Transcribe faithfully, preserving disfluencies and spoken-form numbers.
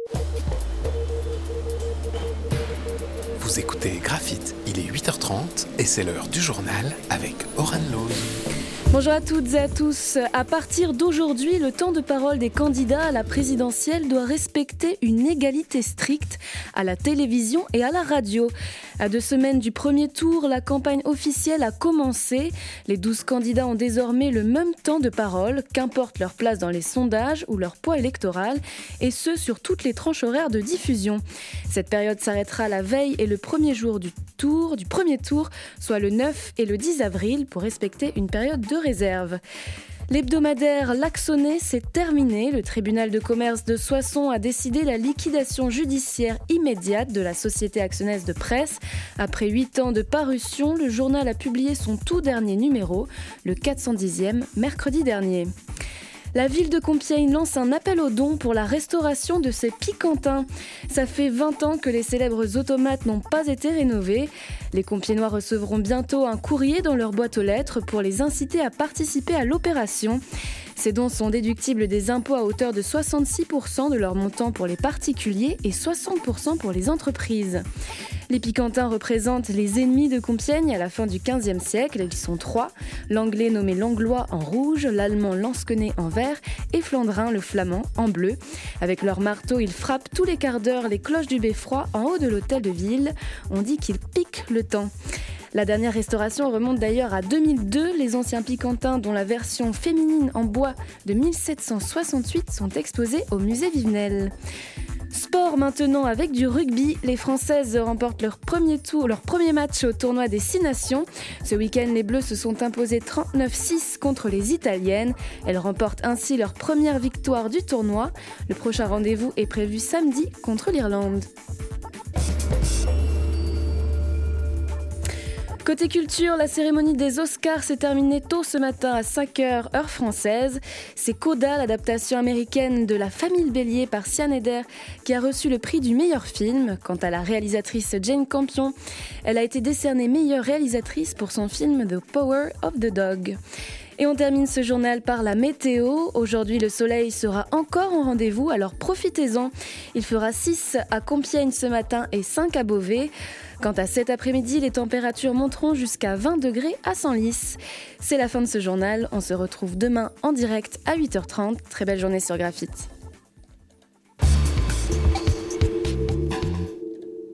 Vous écoutez Graphite, il est huit heures trente et c'est l'heure du journal avec Oran Lose. Bonjour à toutes et à tous. À partir d'aujourd'hui, le temps de parole des candidats à la présidentielle doit respecter une égalité stricte à la télévision et à la radio. À deux semaines du premier tour, la campagne officielle a commencé. Les douze candidats ont désormais le même temps de parole, qu'importe leur place dans les sondages ou leur poids électoral, et ce sur toutes les tranches horaires de diffusion. Cette période s'arrêtera la veille et le premier jour du tour, du premier tour, soit le neuf et le dix avril, pour respecter une période de réserve. L'hebdomadaire Laxonnet s'est terminé. Le tribunal de commerce de Soissons a décidé la liquidation judiciaire immédiate de la société actionnaise de presse. Après huit ans de parution, le journal a publié son tout dernier numéro, le quatre cent dixième, mercredi dernier. La ville de Compiègne lance un appel aux dons pour la restauration de ses Pikantins. Ça fait vingt ans que les célèbres automates n'ont pas été rénovés. Les Compiègnois recevront bientôt un courrier dans leur boîte aux lettres pour les inciter à participer à l'opération. Ces dons sont déductibles des impôts à hauteur de soixante-six pour cent de leur montant pour les particuliers et soixante pour cent pour les entreprises. Les Pikantins représentent les ennemis de Compiègne à la fin du quinzième siècle. Ils sont trois, l'anglais nommé Langlois en rouge, l'allemand Lansquenet en vert et Flandrin le flamand en bleu. Avec leur marteau, ils frappent tous les quarts d'heure les cloches du beffroi en haut de l'hôtel de ville. On dit qu'ils piquent le temps. La dernière restauration remonte d'ailleurs à deux mille deux. Les anciens Pikantins, dont la version féminine en bois de mille sept cent soixante-huit, sont exposés au musée Vivenel. Sport maintenant avec du rugby. Les Françaises remportent leur premier tour, leur premier match au tournoi des Six Nations. Ce week-end, les Bleus se sont imposés trente-neuf six contre les Italiennes. Elles remportent ainsi leur première victoire du tournoi. Le prochain rendez-vous est prévu samedi contre l'Irlande. Côté culture, la cérémonie des Oscars s'est terminée tôt ce matin à cinq heures, heure française. C'est Coda, l'adaptation américaine de La Famille Bélier par Sian Heder, qui a reçu le prix du meilleur film. Quant à la réalisatrice Jane Campion, elle a été décernée meilleure réalisatrice pour son film The Power of the Dog. Et on termine ce journal par la météo. Aujourd'hui, le soleil sera encore en rendez-vous, alors profitez-en. Il fera six à Compiègne ce matin et cinq à Beauvais. Quant à cet après-midi, les températures monteront jusqu'à vingt degrés à Senlis. C'est la fin de ce journal. On se retrouve demain en direct à huit heures trente. Très belle journée sur Graphite.